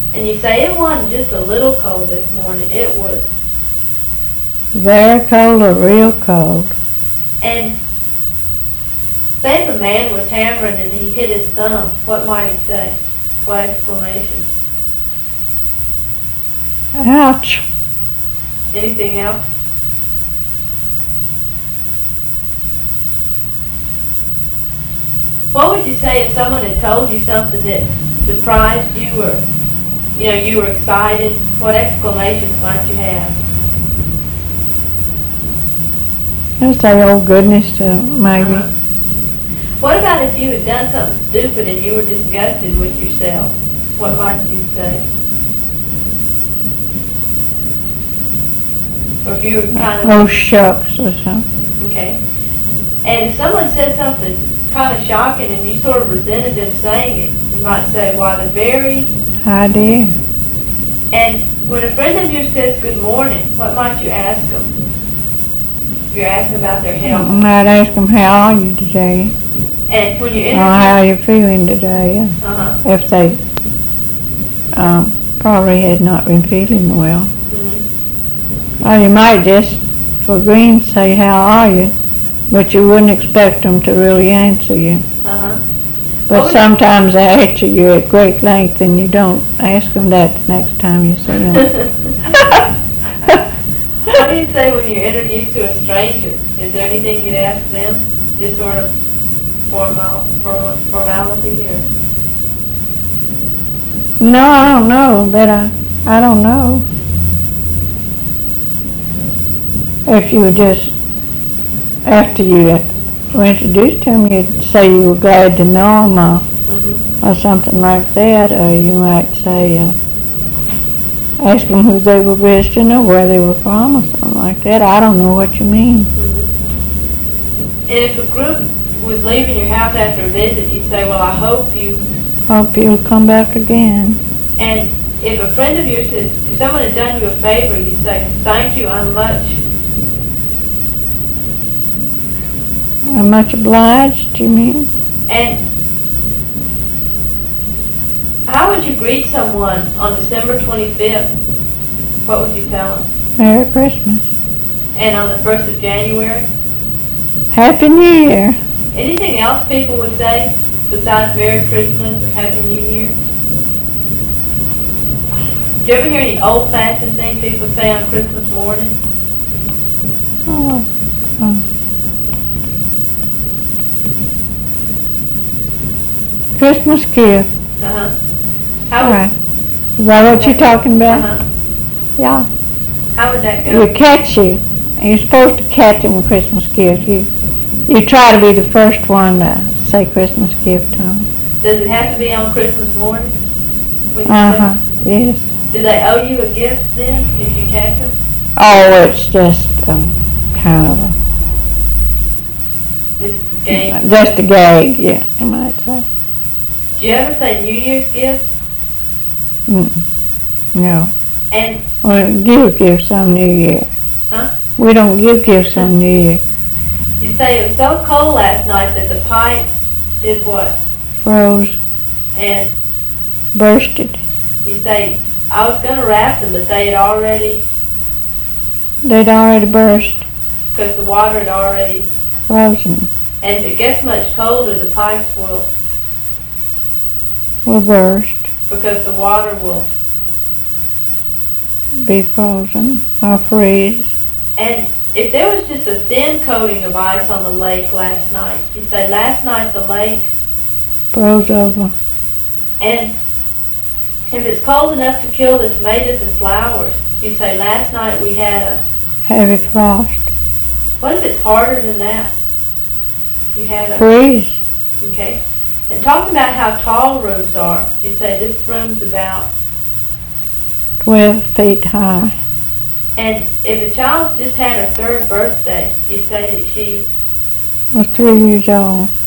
And you say it wasn't just a little cold this morning, it was. Very cold or real cold. And say if a man was hammering and he hit his thumb, what might he say? What exclamation? Ouch. Anything else? What would you say if someone had told you something that surprised you or, you were excited? What exclamations might you have? I'll say, oh goodness, maybe. Uh-huh. What about if you had done something stupid and you were disgusted with yourself? What might you say? Or if you were kind of... Oh shucks or something. Okay. And if someone said something kind of shocking and you sort of resented them saying it, you might say, why, the very... idea. And when a friend of yours says good morning, what might you ask them? You're asking about their health. I might ask them, how are you today? And when you Or how are you feeling today? Uh-huh. If they probably had not been feeling well. Mm-hmm. Or you might just, for green, say, how are you? But you wouldn't expect them to really answer you. Uh-huh. But sometimes they answer you at great length and you don't ask them that the next time you see them. What do you say when you're introduced to a stranger? Is there anything you'd ask them? Just sort of formality or? No, I don't know, but I don't know. If you were just, after you were introduced to them, you'd say you were glad to know them or something like that, or you might say, ask them who they were visiting or where they were from or something like that. I don't know what you mean. Mm-hmm. And if a group was leaving your house after a visit, you'd say, well, I hope you'll come back again. And if a friend of yours said, if someone had done you a favor, you'd say, thank you, I'm much obliged, you mean? And how would you greet someone on December 25th? What would you tell them? Merry Christmas. And on the 1st of January? Happy New Year. Anything else people would say besides Merry Christmas or Happy New Year? Do you ever hear any old-fashioned things people say on Christmas morning? Christmas gift. Uh-huh. All right. Is that what you're talking about? Uh-huh. Yeah. How would that go? You catch you. You're supposed to catch them with Christmas gifts. You try to be the first one to say Christmas gift to them. Does it have to be on Christmas morning? Yes. Do they owe you a gift then if you catch them? Oh, it's just kind of Just a game? Just a gag, yeah, you might say. Do you ever say New Year's gift? No. And We don't give gifts on New Year. Huh? We don't give gifts on New Year. You say it was so cold last night that the pipes did what? Froze. And Bursted. you say, I was going to wrap them, but they'd already burst. Because the water had already Frozen. And if it gets much colder, the pipes will burst. Because the water will be frozen or freeze. And if there was just a thin coating of ice on the lake last night, you'd say last night the lake froze over. And if it's cold enough to kill the tomatoes and flowers, you'd say last night we had a heavy frost. What if it's harder than that? You had a freeze. Okay. And talking about how tall rooms are, you'd say this room's about 12 feet high. And if a child just had her 3rd birthday, you'd say that she was 3 years old.